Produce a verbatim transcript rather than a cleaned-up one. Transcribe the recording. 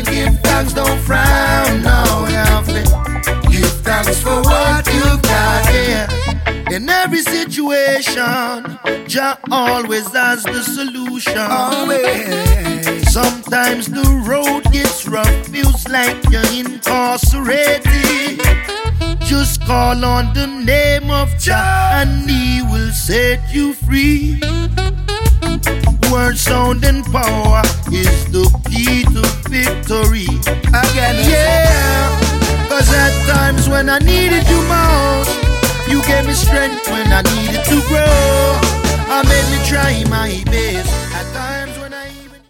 and give thanks, don't frown. No, you have to give thanks for what you got, yeah. In every situation, Jah always has the solution. Always. Sometimes the road gets rough, feels like you're incarcerated. Just call on the name of Jah and He will set you free. Word, sound and power is the key to victory. Again, yeah. Cause at times when I needed you most, you gave me strength when I needed to grow. I made me try my best